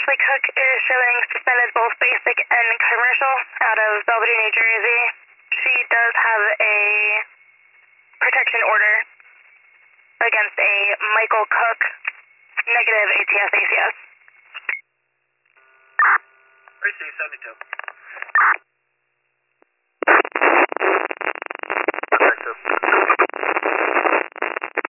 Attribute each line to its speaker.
Speaker 1: Ashley Cook is showing suspended both basic and commercial out of Belvedere, New Jersey. She does have a protection order against a Michael Cook, negative ATS ACS.
Speaker 2: RC 72.